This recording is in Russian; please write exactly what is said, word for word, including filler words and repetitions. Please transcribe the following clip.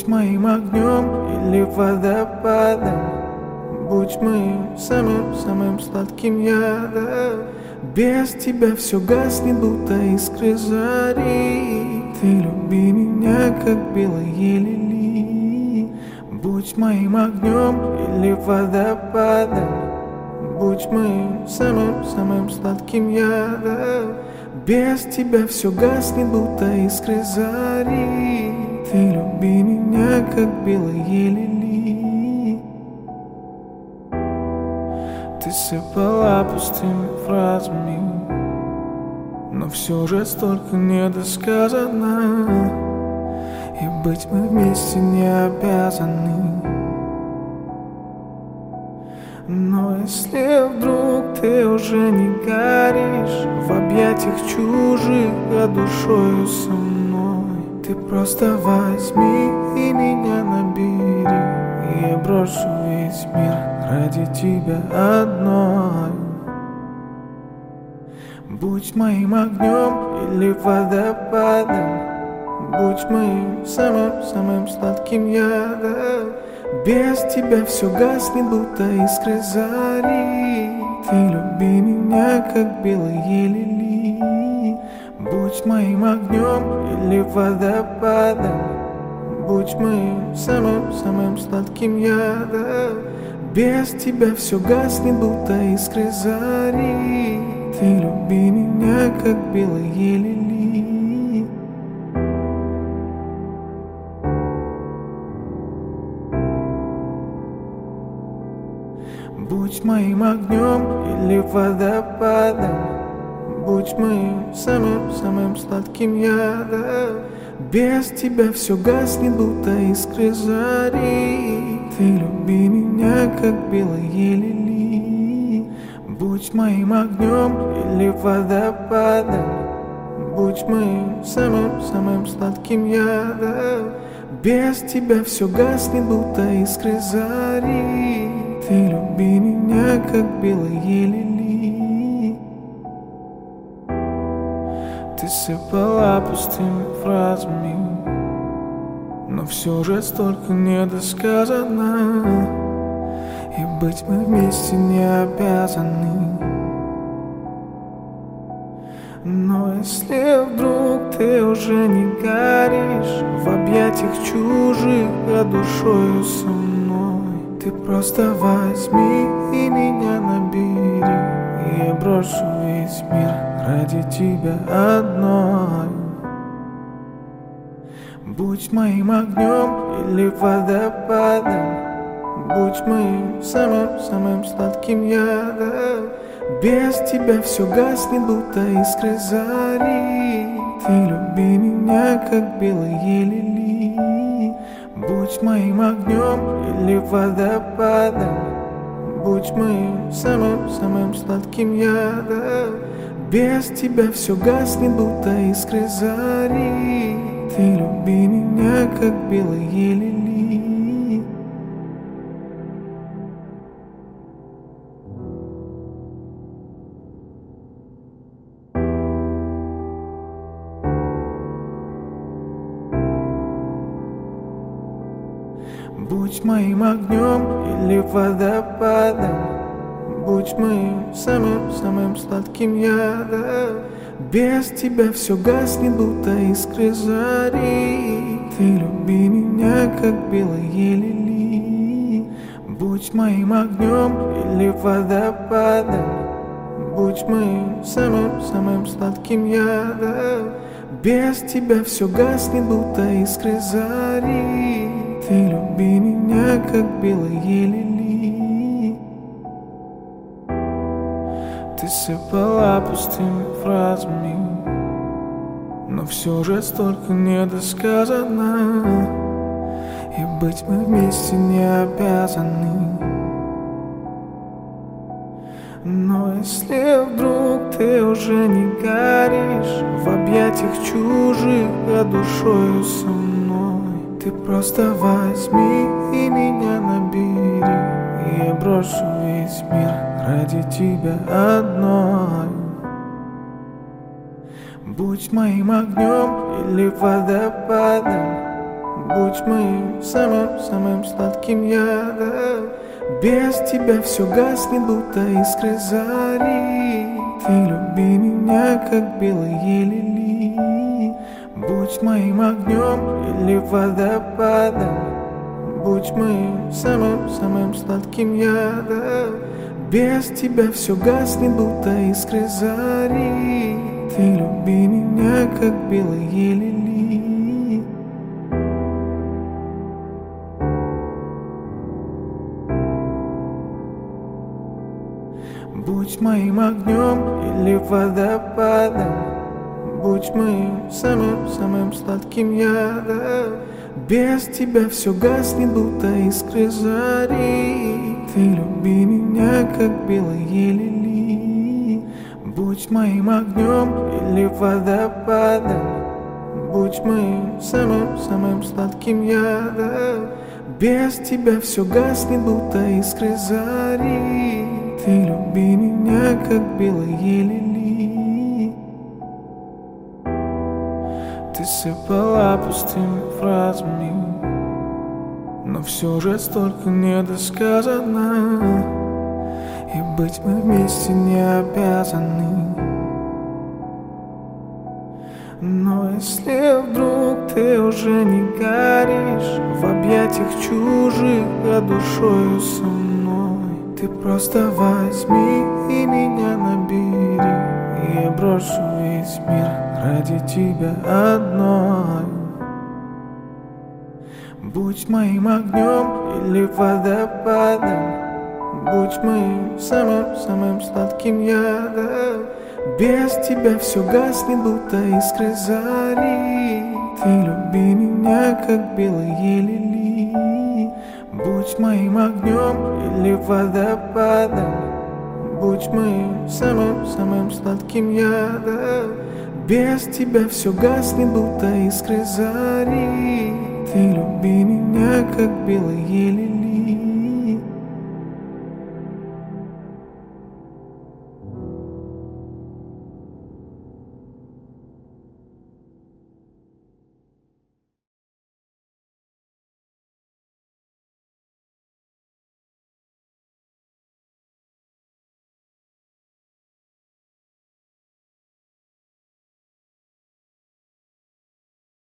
Будь моим огнем или водопадом, будь моим самым-самым сладким ядом. Без тебя все гаснет, будто искры зари. Ты люби меня, как белые лилии. Будь моим огнем или водопадом, будь моим самым-самым сладким ядом. Без тебя все гаснет, будто искры зари. Ты люби меня, как белые лилии. Ты сыпала пустыми фразами, но все же столько недосказано, и быть мы вместе не обязаны. Но если вдруг ты уже не горишь в объятиях чужих, а душою со мной, ты просто возьми и меня набери, и я брошу весь мир ради тебя одной. Будь моим огнем или водопадом, будь моим самым-самым сладким ядом. Без тебя все гаснет, будто искры зари. Ты люби меня, как белые лилии. Будь моим огнем или водопадом, будь моим самым-самым сладким ядом. Без тебя все гаснет, будто искры зари. Ты люби меня, как белые лилии. Будь моим огнем или водопадом, будь моим самым-самым сладким ядом. Без тебя все гаснет, будто искры зари. Ты люби меня, как белые лилии. Будь моим огнем или водопадом, будь моим самым-самым сладким ядом. Без тебя все гаснет, будто искры зари. Ты люби меня, как белые лилии. Ты сыпала пустыми фразами, но все же столько недосказано, и быть мы вместе не обязаны. Но если вдруг ты уже не горишь в объятиях чужих, а душою со мной, ты просто возьми и меня набери, и я брошу весь мир ради тебя одной. Будь моим огнем или водопадом, будь моим самым-самым сладким ядом. Без тебя все гаснет, будто искры зари. Ты люби меня, как белые лилии. Будь моим огнем или водопадом, будь моим самым-самым сладким ядом. Без тебя все гаснет, будто искры зари. Ты люби меня, как белые лилии. Будь моим огнем или водопадом, будь моим самым-самым сладким ядом. Без тебя все гаснет, будто искры зари. Ты люби меня, как белые лилии. Будь моим огнем или водопадом, будь моим самым-самым сладким ядом. Без тебя все гаснет, будто искры зари. Ты люби меня, как белые лилии. Ты сыпала пустыми фразами, но все же столько недосказано, и быть мы вместе не обязаны. Но если вдруг ты уже не горишь в объятиях чужих, а душою со мной, ты просто возьми и меня набери, и я брошу весь мир ради тебя одной. Будь моим огнем или водопадом, Будь моим самым-самым сладким ядом. Без тебя все гаснет, будто искры зари. Ты люби меня, как белые лилии. Будь моим огнем или водопадом. Будь моим самым-самым сладким ядом. Без тебя все гаснет, будто искры зари. Ты люби меня, как белые лилии. Будь моим огнем или водопадом. Будь моим самым-самым сладким ядом. Без тебя все гаснет, будто искры зари. Ты люби меня, как белые лилии. Будь моим огнем или водопадом. Будь моим самым-самым сладким ядом. Без тебя все гаснет, будто искры зари. Ты люби меня, как белые лилии. Ты сыпала пустыми фразами, но все же столько недосказано. И быть мы вместе не обязаны. Но если вдруг ты уже не горишь в объятиях чужих, а душою со мной, ты просто возьми и меня набери. И я брошу весь мир ради тебя одной. Будь моим огнем или водопадом. Будь моим самым-самым сладким ядом. Без тебя все гаснет, будто искры зари. Ты люби меня, как белые лилии. Будь моим огнем или водопадом. Будь моим самым-самым сладким ядом. Без тебя все гаснет, будто искры зари. Ты люби меня, как белые лилии.